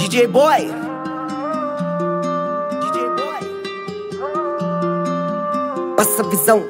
DJ Boy. Passa a visão.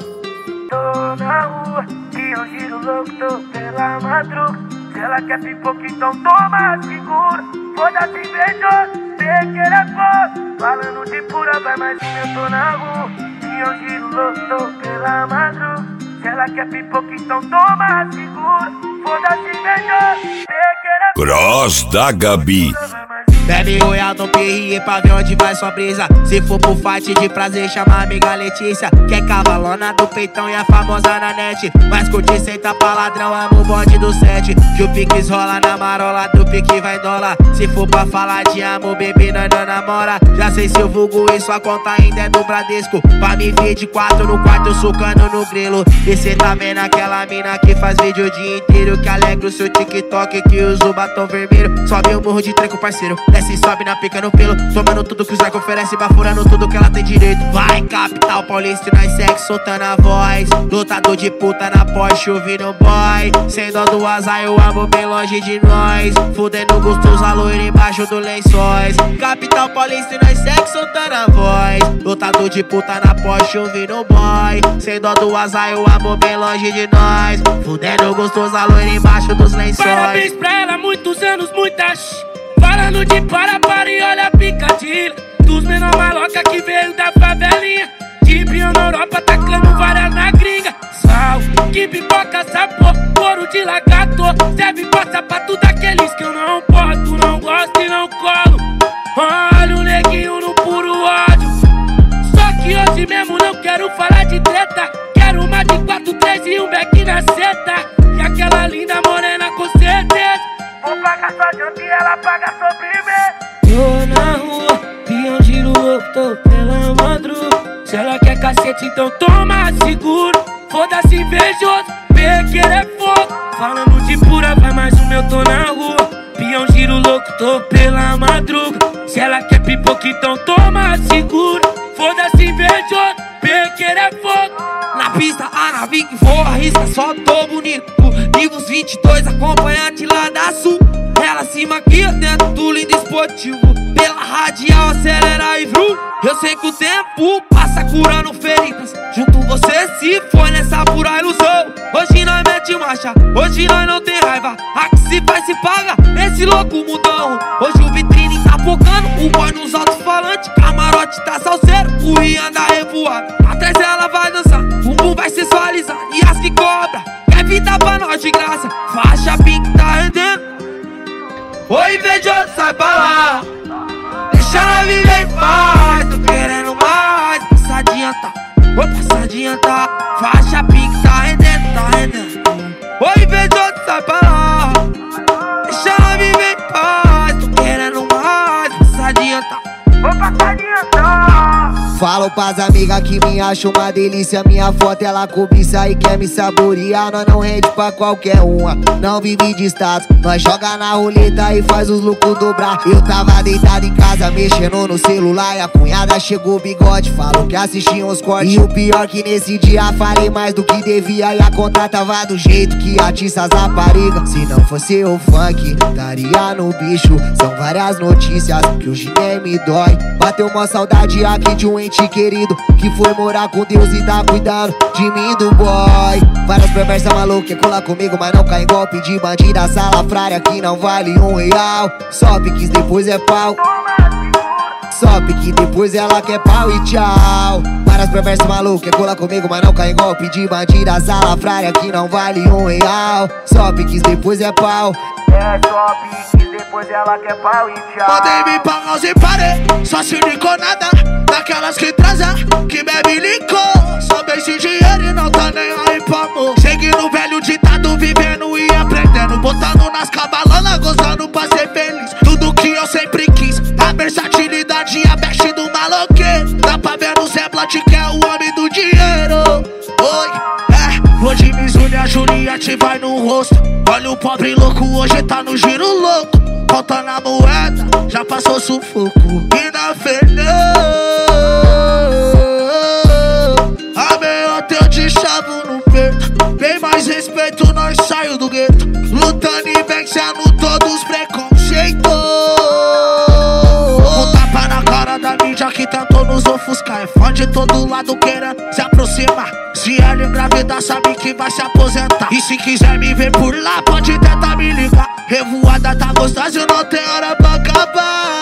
Tô na rua, e eu giro louco, tô pela madruga. Se ela quer pipoca, então toma, segura. Foda-se, invejoso, pequeno é foda. Falando de pura, vai mais eu tô na rua. E eu giro louco, tô pela madruga. Se ela quer pipoca, então toma, segura. Foda-se, invejoso, pequeno é foda. Cross da Gabi. Bebe royal no PRE pra ver onde vai sua brisa. Se for pro fight de prazer, chama a amiga Letícia. Que é cavalona do peitão e a famosa na net. Mas curte senta pra ladrão, amo o bonde do 7. Que o piques rola na marola, do pique vai dólar. Se for pra falar de amor, bebê, nós não namora. Já sei se eu vulgo e sua conta ainda é do Bradesco. Pra me ver de 4 no quarto, sucando no grilo. E cê tá vendo aquela mina que faz vídeo o dia inteiro, que alegra o seu TikTok, que usa o batom vermelho. Sobe o morro de treco, parceiro. Desce e sobe na pica no pelo, tomando tudo que os arcos oferece, bafurando tudo que ela tem direito. Vai, capital paulista, nós segue soltando a voz. Lutador de puta na Porsche, ouvindo boy. Sem dó do azar, eu amo bem longe de nós. Fudendo gostoso, a loira embaixo do lençóis. Capital paulista, nós segue soltando a voz. Lutador de puta na Porsche, ouvindo boy. Sem dó do azar, eu amo bem longe de nós. Fudendo gostoso, a loira embaixo dos lençóis. Parabéns pra ela, muitos anos, muitas. Falando de para e olha a picadilha dos menor maloca que veio da favelinha. De Bion na Europa, tacando várias na gringa. Sal, que pipoca, sabor, couro de lagarto. Serve passa pra tudo aqueles que eu não posto, não gosto e não colo. Olha o neguinho no puro ódio. Só que hoje mesmo não quero falar de treta. Quero uma de 4, 3 e um beck na seta. E aquela linda morena com certeza. Vou pagar sua janta e ela paga sobremesa. Tô na rua, pião giro louco, tô pela madruga. Se ela quer cacete, então toma, seguro. Foda-se, invejoso, pequeno é fogo. Falando de pura, vai mais um, eu tô na rua. Pião giro louco, tô pela madruga. Se ela quer pipoca, então toma, seguro. Foda-se, invejoso, pequeno é fogo. Na pista, a nave que voa, arrisca, só tô bonito. Livros 22, acompanhante lá da Sul. Ela se maquia dentro do lindo esportivo. Pela radial, acelera e vrum. Eu sei que o tempo passa curando feridas. Junto você se foi nessa pura ilusão. Hoje nós mete marcha, hoje nós não tem raiva. A que se faz se paga, esse louco mudão. Hoje o vitrine tá focando, o boy nos alto-falantes. Camarote tá salseiro, o Ian da revoada. Atrás ela vai dançar, o bumbum vai sensualizar. E as que cobra, quer vida pra nós de graça. Faixa pink tá rendendo. Oi, invejoso, sai pra lá. Deixa ela viver em paz. Tô querendo mais. Passadinha tá, oi, passadinha tá. Faixa pink tá rendendo, tá rendendo. Oi, invejoso, sai pra lá. Deixa ela viver em paz. Tô querendo mais. Passadinha tá, oi, passadinha tá. Falo pras amigas que me acham uma delícia. Minha foto ela cobiça e quer me saborear. Nós não rende pra qualquer uma, não vive de status. Nós joga na roleta e faz os lucros dobrar. Eu tava deitado em casa mexendo no celular e a cunhada chegou bigode, falou que assistia uns cortes. E o pior que nesse dia falei mais do que devia. E a conta tava do jeito que atiça as raparigas. Se não fosse o funk, estaria no bicho. São várias notícias que hoje nem me dói. Bateu uma saudade aqui de um ente querido que foi morar com Deus e tá cuidando de mim, do boy. Várias perversas malucas que cola comigo, mas não cai em golpe de bandida salafrária que não vale R$1. Só piques depois é pau. Só pique depois ela quer pau e tchau. Várias perversas malucas que cola comigo, mas não cai em golpe de bandida salafrária que não vale R$1. Só piques depois é pau. É só piques, depois ela quer pau e tchau. Podem me pagar sem parer, só se liconada. Daquelas que transa, que bebe licor. Só bem sem dinheiro e não tá nem aí pro amor. Seguindo o velho ditado, vivendo e aprendendo. Botando nas cabalonas, gozando pra ser feliz. Tudo que eu sempre quis, a versatilidade e a best do maloqueiro. Dá pra ver no semblante que é o homem do dinheiro. Oi, hoje Mizuno e a Juliette vai no rosto. Olha o pobre louco, hoje tá no giro louco. Contando a moeda, já passou sufoco. E na Fernanda a meia eu te chavo no peito. Bem mais respeito, nós saio do gueto. Lutando e vencendo todos os preconceitos. nos ofuscar. É fã de todo lado querendo se aproximar. Se ela engravidar, sabe que vai se aposentar. E se quiser me ver por lá, pode tentar me ligar. Revoada tá gostosa e não tem hora pra acabar.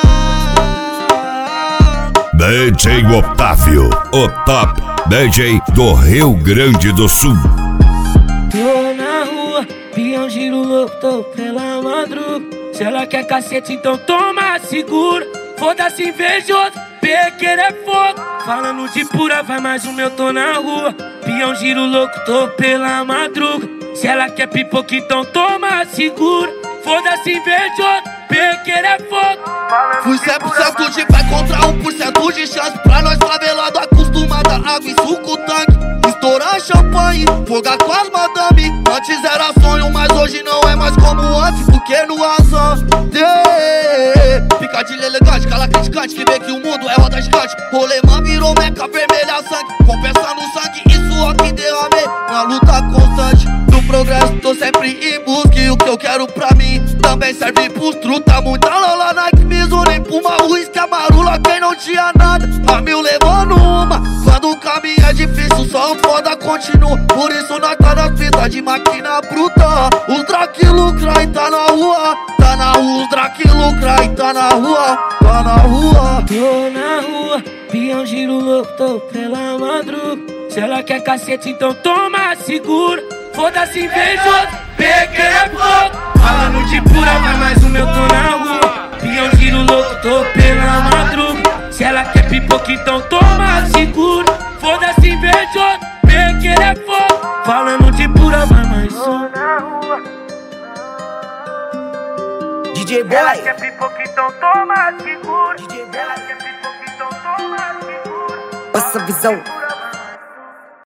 DJ Otávio, o top DJ do Rio Grande do Sul. Tô na rua, pião giro louco, tô pela madruga. Se ela quer cacete, então toma, segura. Foda-se invejoso, pequeno é fogo. Falando de pura, vai mais um meu, tô na rua. Pião giro louco, tô pela madruga. Se ela quer pipoca, então toma, segura. Foda-se invejoso, pequeno é fogo. Fui 100% de pé contra 1% de chance. Pra nós favelado acostumado a água e suco tanque. Estourar champanhe, fogar com as madame. Antes era sonho, mas hoje não é mais como antes. Porque no azar picadilha elegante, cala criticante que vê que o mundo é roda gigante. Rolemã virou meca vermelha sangue, compensando o sangue e suor que derramei na luta constante do progresso. Tô sempre em busca e o que eu quero pra mim também serve pros truta. Muita lola, Nike, Mizuno, Puma, uísque, amarula. Quem não tinha nada, a mil levando uma. Quando o caminho é difícil, só um foda continua. Por isso nós tá nas pistas de máquina bruta. Os Drake lucra e tá na rua. Tá na rua, os Drake lucra e tá na rua. Tá na rua. Tô na rua, pião giro louco, tô pela madruga. Se ela quer cacete, então toma, segura. Foda-se invejoso, pequeno é fogo. Falando de pura, vai mais um meu, tô na rua. Pião giro louco, tô pela madruga. Se ela quer pipoca, então toma, segura. Foda-se invejoso, pequeno é fogo. Falando de pura, vai mais um. DJ Boy. Ela quer pipoca, então toma, segura. Ela quer pipoca, então toma, segura. Passa visão.